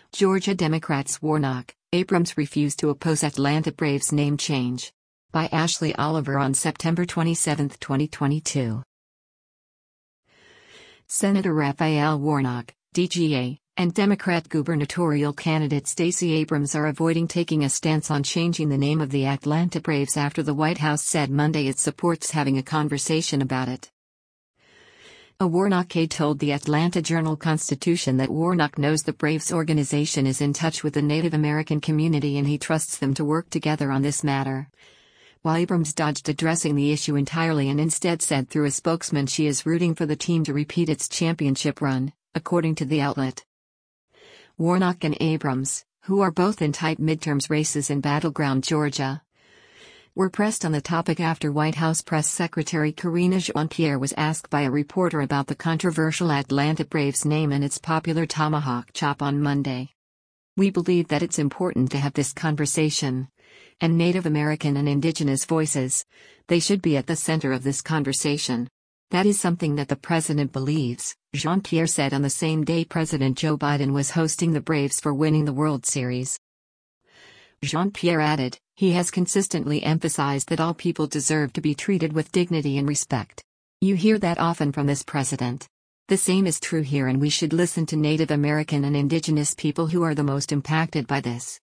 Georgia Democrats Warnock, Abrams refuse to oppose Atlanta Braves name change. By Ashley Oliver on September 27, 2022. Senator Raphael Warnock, DGA, and Democrat gubernatorial candidate Stacey Abrams are avoiding taking a stance on changing the name of the Atlanta Braves after the White House said Monday it supports having a conversation about it. A Warnock aide told the Atlanta Journal-Constitution that Warnock knows the Braves organization is in touch with the Native American community and he trusts them to work together on this matter. While Abrams dodged addressing the issue entirely and instead said through a spokesman she is rooting for the team to repeat its championship run, according to the outlet. Warnock and Abrams, who are both in tight midterms races in battleground Georgia, were pressed on the topic after White House Press Secretary Karine Jean-Pierre was asked by a reporter about the controversial Atlanta Braves name and its popular tomahawk chop on Monday. "We believe that it's important to have this conversation. And Native American and Indigenous voices, they should be at the center of this conversation. That is something that the president believes," Jean-Pierre said on the same day President Joe Biden was hosting the Braves for winning the World Series. Jean-Pierre added, "He has consistently emphasized that all people deserve to be treated with dignity and respect. You hear that often from this president. The same is true here and we should listen to Native American and Indigenous people who are the most impacted by this."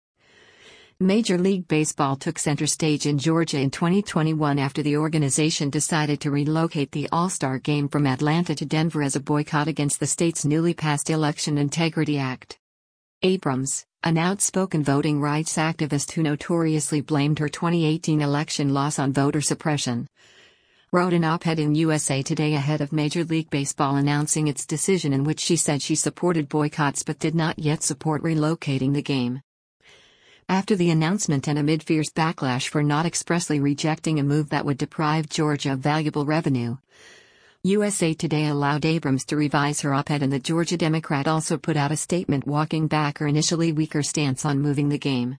Major League Baseball took center stage in Georgia in 2021 after the organization decided to relocate the All-Star Game from Atlanta to Denver as a boycott against the state's newly passed Election Integrity Act. Abrams, an outspoken voting rights activist who notoriously blamed her 2018 election loss on voter suppression, wrote an op-ed in USA Today ahead of Major League Baseball announcing its decision in which she said she supported boycotts but did not yet support relocating the game. After the announcement and amid fierce backlash for not expressly rejecting a move that would deprive Georgia of valuable revenue, USA Today allowed Abrams to revise her op-ed and the Georgia Democrat also put out a statement walking back her initially weaker stance on moving the game.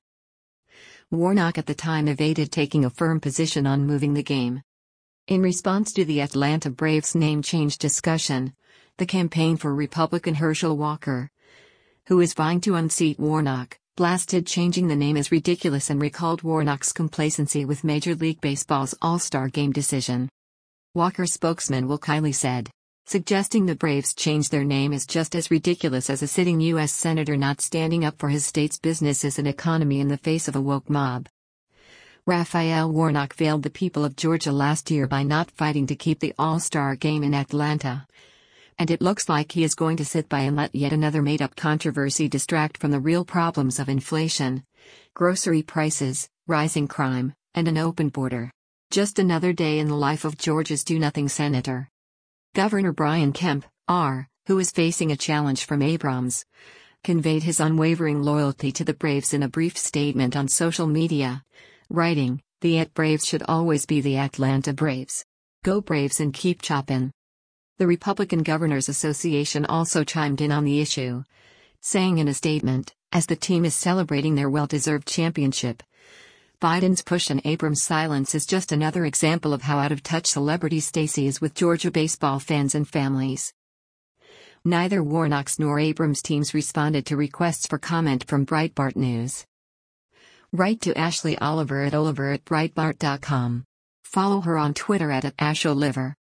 Warnock at the time evaded taking a firm position on moving the game. In response to the Atlanta Braves name change discussion, the campaign for Republican Herschel Walker, who is vying to unseat Warnock, blasted changing the name as ridiculous and recalled Warnock's complacency with Major League Baseball's All-Star Game decision. Walker's spokesman Will Kiley said, suggesting the Braves change their name is just as ridiculous as a sitting U.S. Senator not standing up for his state's businesses and economy in the face of a woke mob. Raphael Warnock failed the people of Georgia last year by not fighting to keep the All-Star Game in Atlanta. And it looks like he is going to sit by and let yet another made-up controversy distract from the real problems of inflation, grocery prices, rising crime, and an open border. Just another day in the life of Georgia's do-nothing senator. Governor Brian Kemp, R., who is facing a challenge from Abrams, conveyed his unwavering loyalty to the Braves in a brief statement on social media, writing, "The Braves should always be the Atlanta Braves. Go Braves and keep choppin'." The Republican Governors Association also chimed in on the issue, saying in a statement, as the team is celebrating their well-deserved championship, Biden's push and Abrams' silence is just another example of how out of touch celebrity Stacey is with Georgia baseball fans and families. Neither Warnock's nor Abrams' teams responded to requests for comment from Breitbart News. Write to Ashley Oliver at Breitbart.com. Follow her on Twitter at @AshOliver.